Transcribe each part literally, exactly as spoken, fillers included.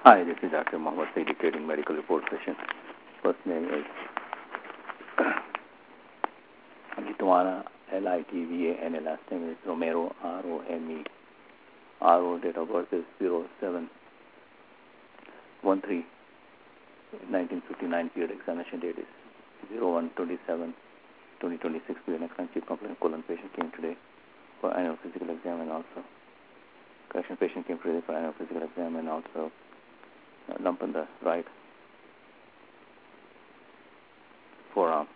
Hi, this is Doctor Mohammed Saidi, Trading Medical Report Session. First name is Litwana, L I T V A N A. Last name is Romero, R O M E. R O date of birth is zero seven one three nineteen fifty-nine. Period examination date is zero one twenty-seven twenty twenty-six. Period next line. Chief complaint colon patient came today for annual physical exam and also correction patient came today for annual physical exam and also a lump in the right forearm.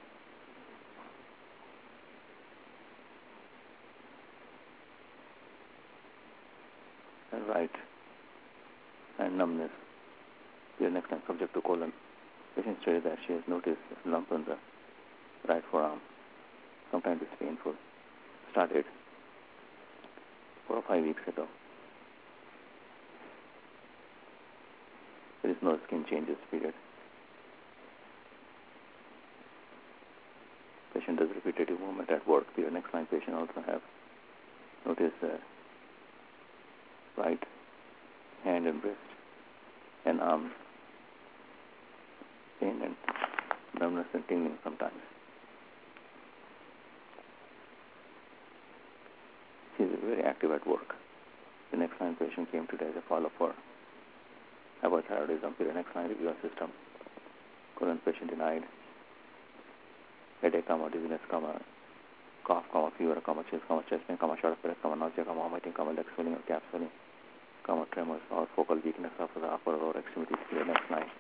And right and numbness. Here next time subject to colon. Patient stated that she has noticed a lump in the right forearm. Sometimes it's painful. Started four or five weeks ago. There is no skin changes period. Patient does repetitive movement at work period. Next line patient also have noticed uh, right hand and wrist and arm pain and numbness and tingling sometimes. She is very active at work. The next line patient came today as a follow-up for hypothyroidism period. Next line review system. Colon patient denied. Headache, comma, dizziness, comma, cough, comma, fever, comma, chills, comma, chest pain, comma, short of breath, comma, nausea, comma, vomiting, comma, leg swelling or calf swelling, comma, tremors or focal weakness of the upper or lower extremities period. Next line.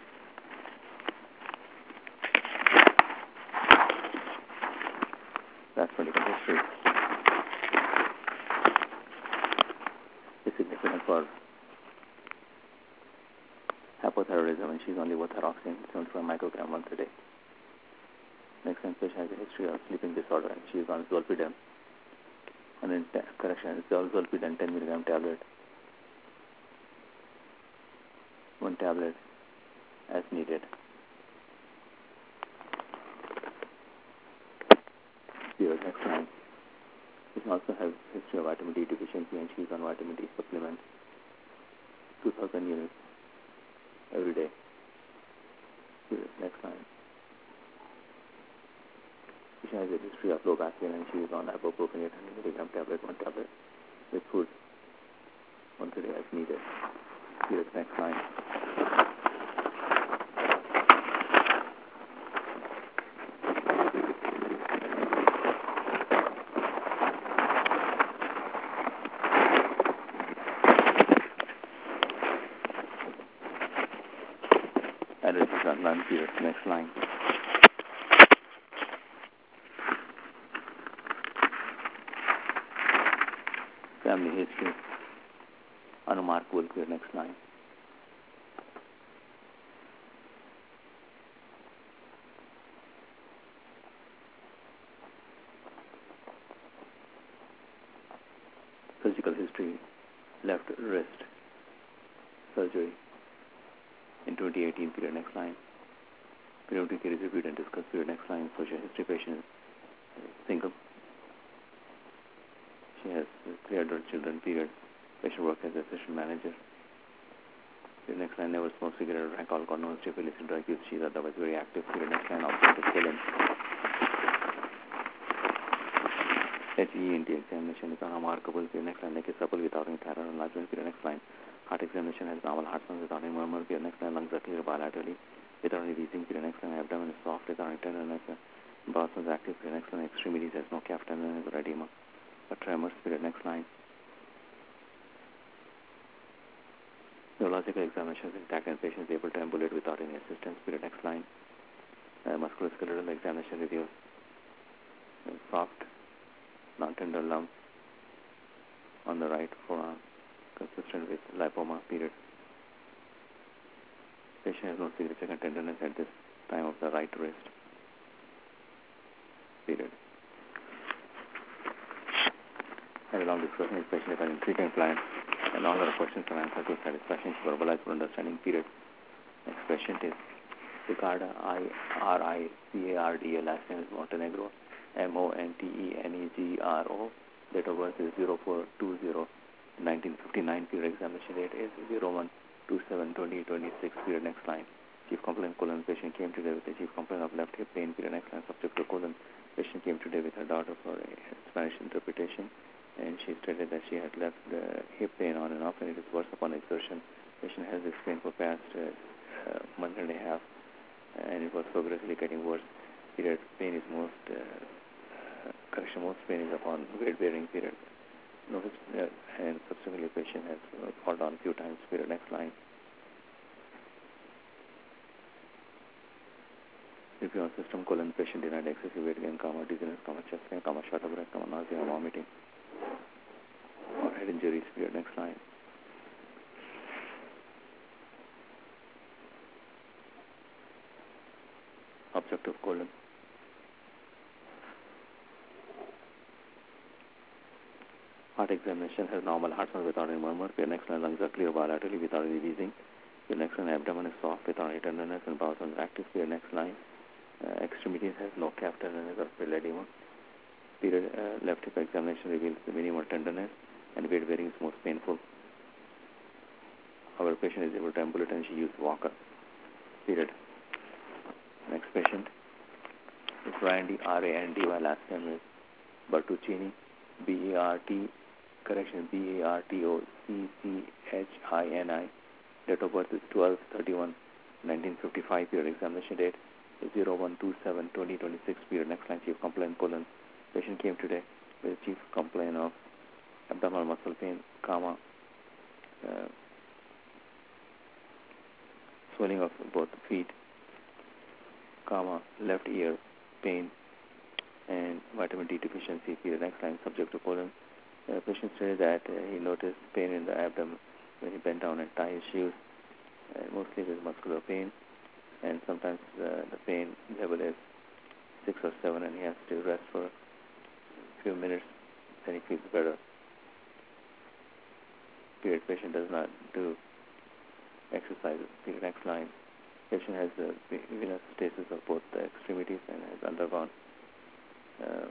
That's medical history. It's significant for hypothyroidism and she's on levothyroxine, seventy-five microgram once a day. Next time patient has a history of sleeping disorder and she is on zolpidem. And then t- correction, zol- zolpidem ten milligram tablet. One tablet as needed. Here, next line. Patient also has history of vitamin D deficiency and she is on vitamin D supplements. two thousand units every day. Here, next line. She has a history of low back pain and she is on ibuprofen eight hundred milligram tablet, one tablet with food once a day as needed. Here is next line. And it is on none. Here is next line. Family history, unremarkable period. Next line. Physical history, left wrist surgery in twenty eighteen period. Next line. Periodic is reviewed and discussed period. Next line. Social history patient single. She has three adult children, period. Patient work as assistant manager. Period. Next line, never smoked cigarette or drank alcohol, no history of illicit drug use. She is otherwise very active. Period. Next line, objective colon. H E N T examination is unremarkable. Period. Next line, neck is supple without any thyroid enlargement. Period. Next line, heart examination has normal heart sounds without any murmur. Period. Next line, lungs are clear bilaterally without any wheezing. Period. Next line, abdomen is soft without any tenderness. Bowel sounds active. Period. Next line, extremities has no calf tenderness or edema. A tremors. Period. Next line. Neurological examination is intact and patient is able to ambulate without any assistance. Period. Next line. Uh, musculoskeletal examination reveals uh, soft, non-tender lump on the right forearm, consistent with lipoma. Period. Patient has no significant tenderness at this time of the right wrist. Period. Have a long discussion with patient regarding treatment plan and all other questions are answered to satisfaction. She verbalized for understanding. Period. Next patient is Ricarda, I R I C A R D A. Last name is Montenegro, M O N T E N E G R O. Date of birth is zero four two zero nineteen fifty-nine. Period examination date is zero one two seven twenty twenty-six. Period next line. Chief complaint colon. Patient came today with a chief complaint of left hip pain. Period next line. Subject to colon. Patient came today with her daughter for a Spanish interpretation, and she stated that she had left the hip pain on and off, and it is worse upon exertion. Patient has this pain for past uh, uh, month and a half, and it was progressively getting worse. Period pain is most uh, uh, correction. Most pain is upon weight-bearing. Period. Notice uh, and subsequently, patient has uh, fallen down a few times. Period next line. Review on system colon. Patient denied excessive weight gain, comma dizziness, comma chest pain, comma short of breath, comma nausea, vomiting, or head injuries. Period next line. Objective colon. Heart examination has normal heart sound without any murmur. Period next line. Lungs are clear bilaterally without any wheezing. Period next line. Abdomen is soft without any tenderness, and bowels are active. Period next line. Uh, extremities has no calf tenderness or pill edema. Period uh, left hip examination reveals the minimal tenderness, and weight bearing is most painful. Our patient is able to ambulate, and she used walker. Period. Next patient is Randy, R A N D Y, last name is Bertuccini, B A R T, correction, B A R T O C C H I N I. Date of birth is twelve thirty-one nineteen fifty-five. Period examination date is zero one two seven twenty twenty-six. Period next line. Chief complaint colon. Patient came today with chief complaint of abdominal muscle pain, comma, uh, swelling of both feet, comma, left ear pain, and vitamin D deficiency. Period next line. Subject to colon. Uh, patient said that uh, he noticed pain in the abdomen when he bent down and tied his shoes. Uh, mostly with muscular pain, and sometimes uh, the pain level is six or seven, and he has to rest for a few minutes, then he feels better. Period. Patient does not do exercises. Period next line. Patient has the venous stasis of both the extremities and has undergone uh,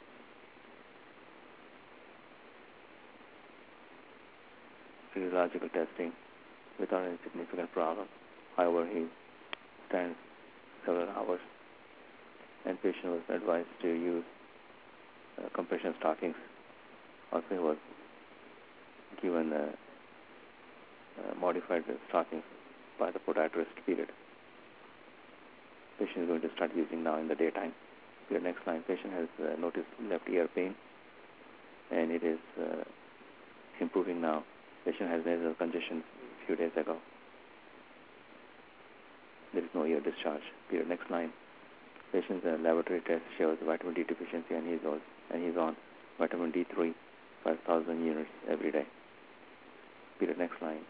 physiological testing without any significant problem. However, he stands several hours, and patient was advised to use uh, compression stockings. Also, he was given uh, uh, modified stockings by the podiatrist. Period. Patient is going to start using now in the daytime. Period next line. Patient has uh, noticed left ear pain, and it is uh, improving now. Patient has nasal congestion a few days ago. There is no ear discharge. Period next line. Patient's uh, laboratory test shows vitamin D deficiency, and he's on, and he's on vitamin D three, five thousand units every day. Period next line.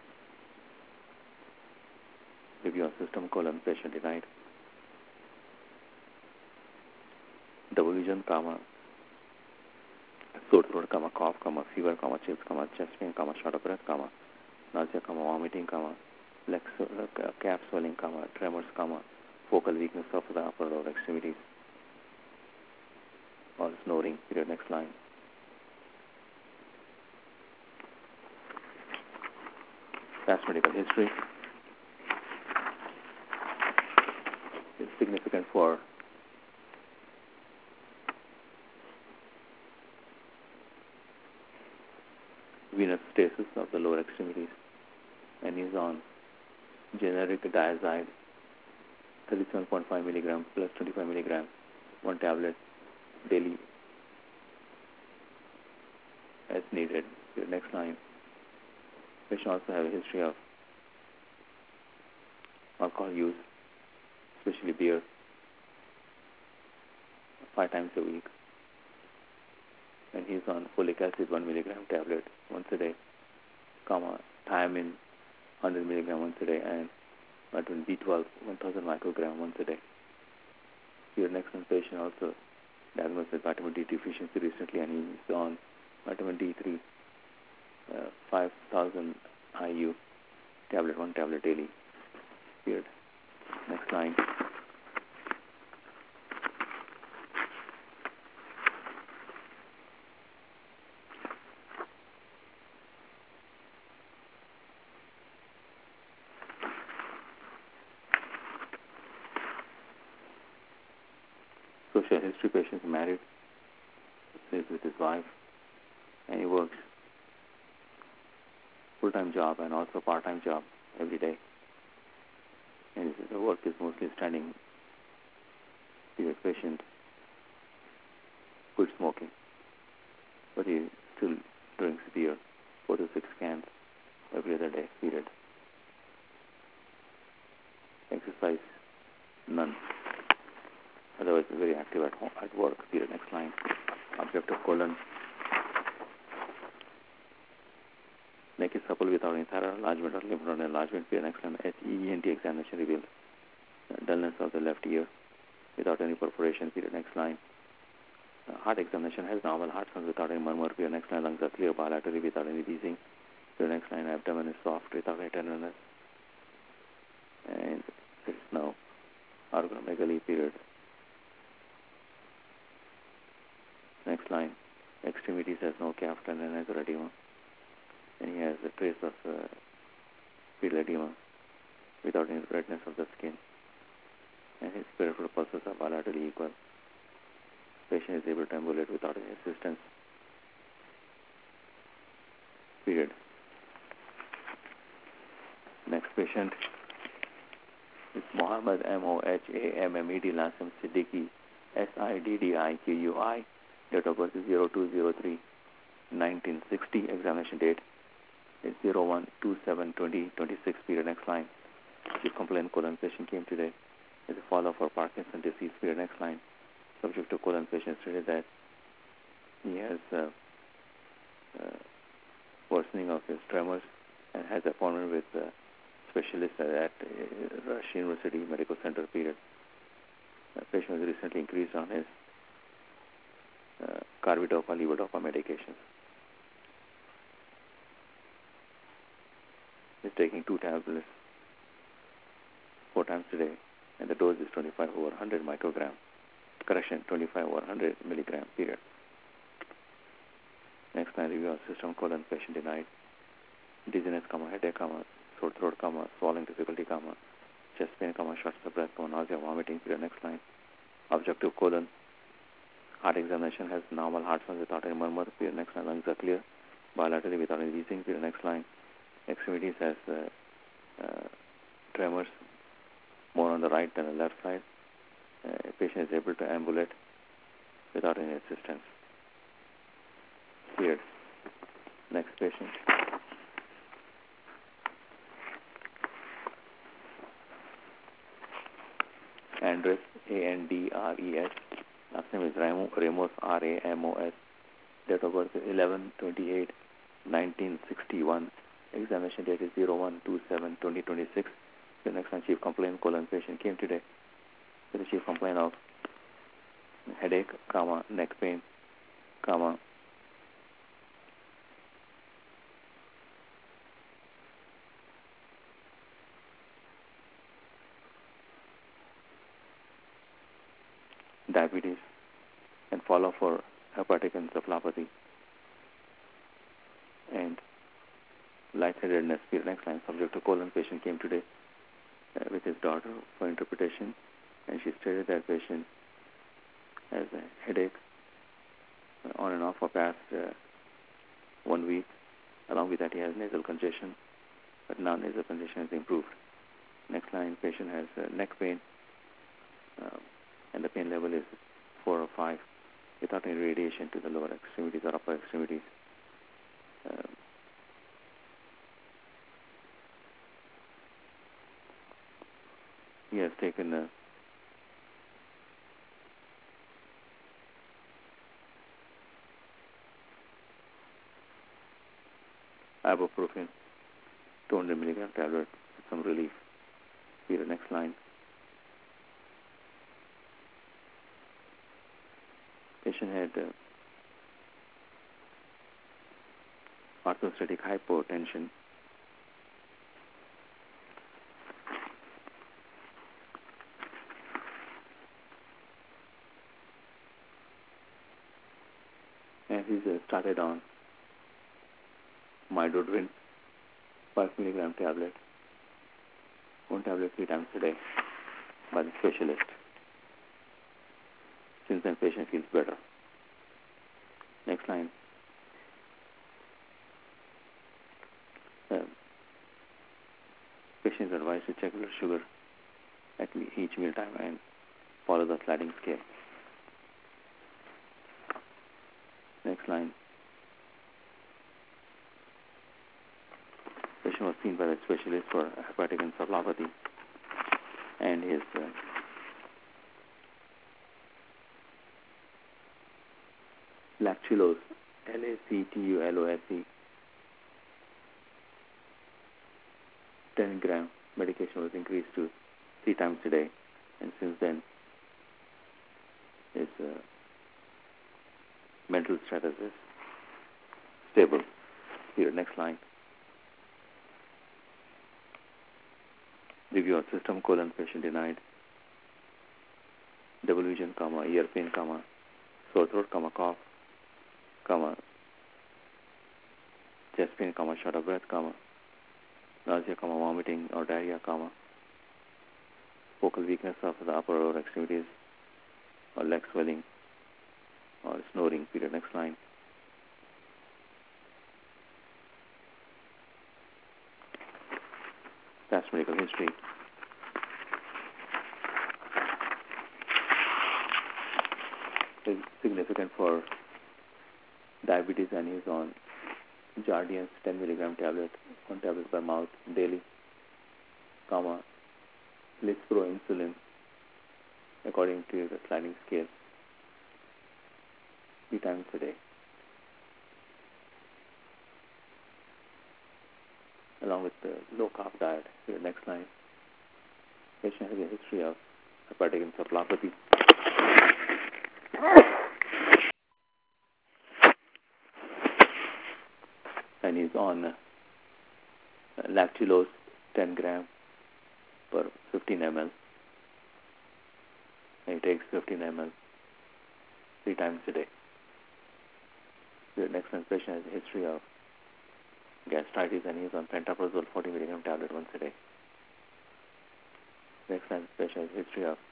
Review on system colon. Patient denied double vision, comma, sore throat, comma, cough, comma, fever, comma, chills, comma, chest pain, comma, short of breath, comma, nausea, comma, vomiting, comma, leg so, uh, calf swelling, comma, tremors, comma, focal weakness of the upper lower extremities, or snoring. Period next line. Past medical history is significant for venous stasis of the lower extremities, and is on generic diazide thirty-seven point five milligram plus twenty-five milligram, one tablet daily as needed. Your next line. Patient also have a history of alcohol use, especially beer, five times a week. And he's on folic acid one milligram tablet once a day, comma, thiamine one hundred milligram once a day, and vitamin B twelve one thousand microgram once a day. Your next one patient also diagnosed with vitamin D deficiency recently, and he's on vitamin D three, uh, five thousand I U tablet, one tablet daily. Period. Next line. Social history patient, married, lives with his wife, and he works full-time job and also part-time job every day. And his work is mostly standing. Serious patient, quit smoking, but he still drinks beer, four to six cans every other day, period. Exercise, none. Otherwise, very active at home, at work, period. Next line. Object of colon. Neck is supple without any thyroid enlargement or lymph node enlargement, period. Next line. H E N T examination revealed dullness of the left ear without any perforation, period. Next line. Uh, heart examination has normal heart sounds without any murmur, period. Next line. Lungs are clear bilaterally without any wheezing, period. Next line. Abdomen is soft without any tenderness. And there is no organomegaly, period. Next line. Extremities has no calf tendon and edema. And he has a trace of uh, pedal edema without any redness of the skin. And his peripheral pulses are bilaterally equal. Patient is able to ambulate without any assistance. Period. Next patient is Mohammed M O H A M M E D, last name Siddiqui, S I D D I Q U I. Date of birth is zero two zero three nineteen sixty. Examination date is zero one two seven twenty twenty-six, period. Next line. Chief complaint colon patient came today as a follow-up for Parkinson's disease, period. Next line. Subject to colon patient stated that he has uh, uh, worsening of his tremors and has appointment with uh, specialist at uh, Rush University Medical Center, period. The patient was recently increased on his uh, carbidopa, levodopa medications. He's taking two tablets four times a day, and the dose is twenty-five over one hundred microgram. Correction, twenty-five over one hundred milligram, period. Next line, review of system colon patient denied. Dizziness, comma, headache, comma, sore throat, comma, swallowing difficulty, comma, chest pain, comma, shortness of breath, comma, nausea, vomiting, period. Next line. Objective colon. Heart examination has normal heart sounds without any murmur, period. Next line. Lungs are clear bilaterally without any wheezing, period. Next line. Extremities has uh, uh, tremors more on the right than the left side. Uh, patient is able to ambulate without any assistance. Period. Next patient. Andres, A N D R E S. Last name is Ramos, R A M O S. Date of birth is eleven twenty-eight nineteen sixty-one. Examination date is zero one two seven twenty twenty-six. The next one, chief complaint colon patient came today with a chief complaint of headache, comma, neck pain, comma, diabetes, and follow for hepatic encephalopathy and lightheadedness. Next line, subject to colon patient came today uh, with his daughter for interpretation, and she stated that patient has a headache uh, on and off for past uh, one week. Along with that, he has nasal congestion, but now nasal congestion has improved. Next line, patient has uh, neck pain, uh, and the pain level is four or five without any radiation to the lower extremities or upper extremities. Uh, he has taken uh, ibuprofen, two hundred milligram tablet with some relief. Here, next line. Patient had uh, orthostatic hypotension, and he's uh, started on Midodrine, five milligram tablet, one tablet three times a day by the specialist. Since then, patient feels better. Next line. Uh, patient is advised to check blood sugar at each meal time and follow the sliding scale. Next line. Patient was seen by the specialist for hepatic encephalopathy and his uh, lactulose, L A C T U L O S E, ten gram medication was increased to three times a day, and since then his uh, mental status is stable. Here, next line. Review of system, colon, patient denied double vision, comma, ear pain, comma, sore throat, comma, cough, comma, chest pain, comma, short of breath, comma, nausea, comma, vomiting or diarrhea, comma, focal weakness of the upper or extremities or leg swelling or snoring. Period. Next line. Past medical history. Is significant for diabetes and is on Jardiance ten milligram tablet, one tablet per mouth daily, comma, Lispro insulin according to the sliding scale three times a day. Along with the low-carb diet. Here, next line. Patient has a history of hepatic encephalopathy. And he's on uh, lactulose ten gram per fifteen milliliters. And he takes fifteen milliliters three times a day. Here, next line. Patient has a history of gastritis and he's on pantoprazole forty milligram tablet once a day. Next line. Patient has a history of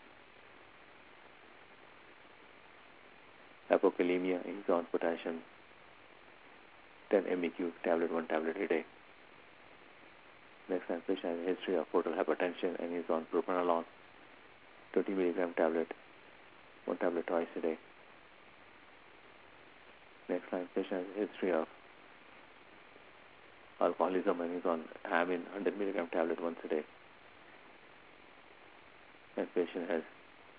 hypokalemia. He's on potassium ten M E Q tablet, one tablet a day. Next line. Patient has a history of portal hypertension and he's on propranolol twenty milligram tablet, one tablet twice a day. Next line. Patient has a history of alcoholism and is on Amin one hundred milligram tablet once a day. And patient has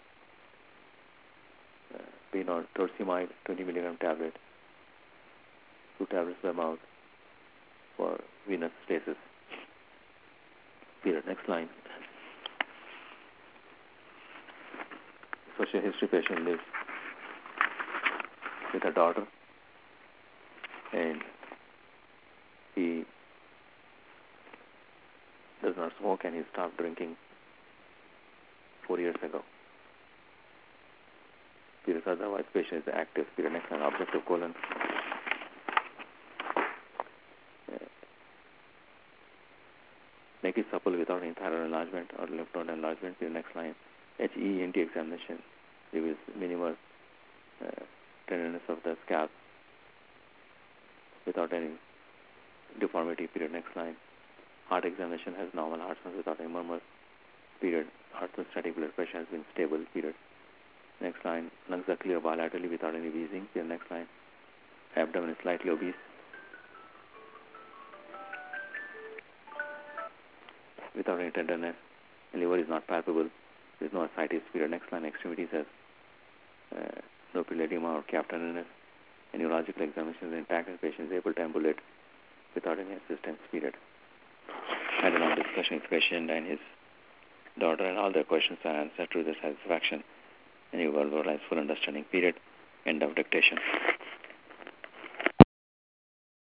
uh, been on torsemide twenty milligram tablet, two tablets per mouth for venous stasis. Period. Next line. Social history patient lives with a daughter and he does not smoke and he stopped drinking four years ago. Period. Otherwise, patient is active. Period. Next line. Objective colon. Uh, make it supple without any thyroid enlargement or lymph node enlargement. Period. Next line. H E N T examination reveals minimal uh, tenderness of the scalp without any deformity. Period. Next line. Heart examination has normal heart sounds without any murmur. Period. Orthostatic blood pressure has been stable. Period. Next line. Lungs are clear bilaterally without any wheezing. Period. Next line. Abdomen is slightly obese. Without any tenderness. Liver is not palpable. There is no ascites. Period. Next line. Extremities has uh, no edema or calf tenderness. And neurological examination is intact and patient is able to ambulate without any assistance. Period. Had a long discussion with patient and his daughter, and all their questions are answered to their satisfaction, and you will realize full understanding. Period. End of dictation.